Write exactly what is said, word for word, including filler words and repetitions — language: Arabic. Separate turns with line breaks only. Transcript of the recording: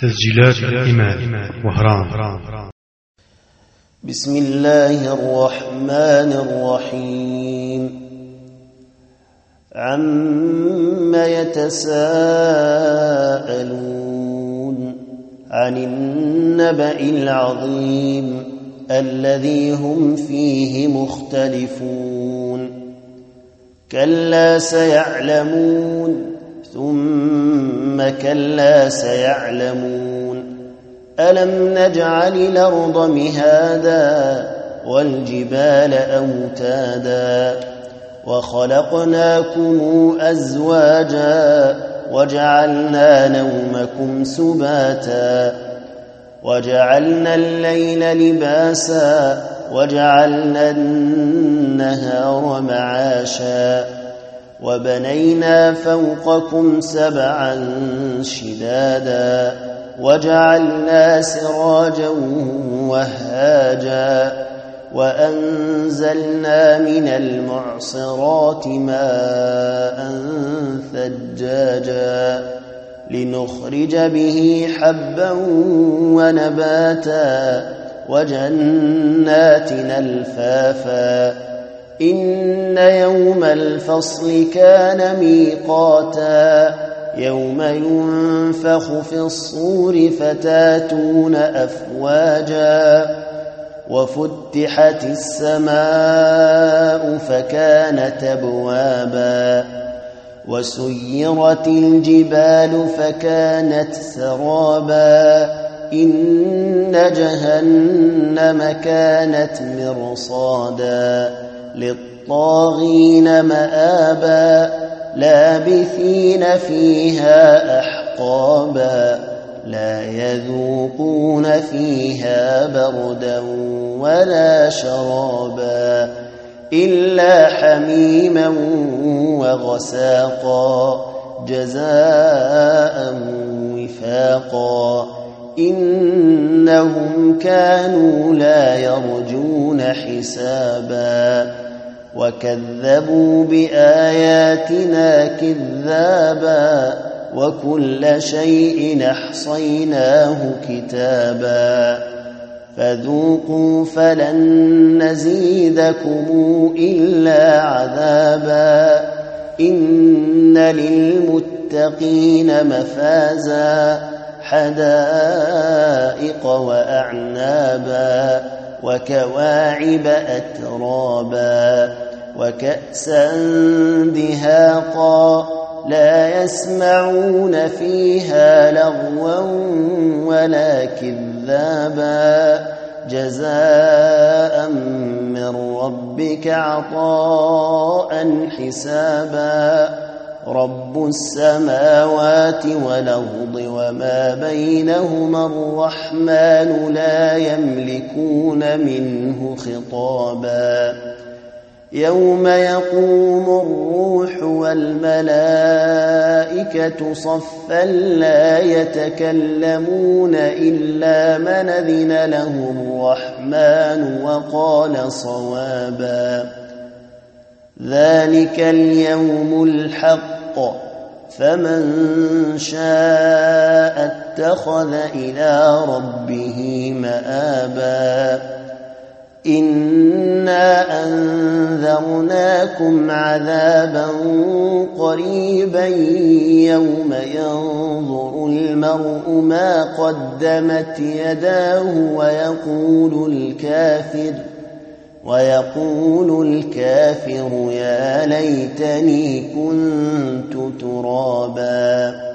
تسجيلات الإمام وهران.
بسم الله الرحمن الرحيم. عم يتساءلون عن النبأ العظيم الذي هم فيه مختلفون. كلا سيعلمون ثم كلا سيعلمون. ألم نجعل الأرض مهادا والجبال أوتادا وخلقناكم أزواجا وجعلنا نومكم سباتا وجعلنا الليل لباسا وجعلنا النهار معاشا وبنينا فوقكم سبعا شدادا وجعلنا سراجا وهاجا وأنزلنا من المعصرات ماء ثجاجا لنخرج به حبا ونباتا وجنات ألفافا. إن يوم الفصل كان ميقاتا يوم ينفخ في الصور فتاتون أفواجا وفتحت السماء فكانت أبوابا وسيرت الجبال فكانت سرابا. إن جهنم كانت مرصادا للطاغين مآبا لابثين فيها أحقابا لا يذوقون فيها بردا ولا شرابا إلا حميما وغساقا جزاء وفاقا. إنهم كانوا لا يرجون حسابا وكذبوا بآياتنا كذابا وكل شيء أحصيناه كتابا. فذوقوا فلن نزيدكم إلا عذابا. إن للمتقين مفازا حدائق وأعنابا وكواعب أترابا وكأسا دهاقا لا يسمعون فيها لغوا ولا كذابا جزاء من ربك عطاء حسابا. رب السماوات والأرض وما بينهما الرحمن لا يملكون منه خطابا. يوم يقوم الروح والملائكة صفا لا يتكلمون إلا من أذن له الرحمن وقال صوابا. ذلك اليوم الحق فمن شاء اتخذ إلى ربه مآبا. إنا أنذرناكم عذابا قريبا يوم ينظر المرء ما قدمت يداه ويقول الكافر ويقول الكافر يا ليتني كنت ترابا.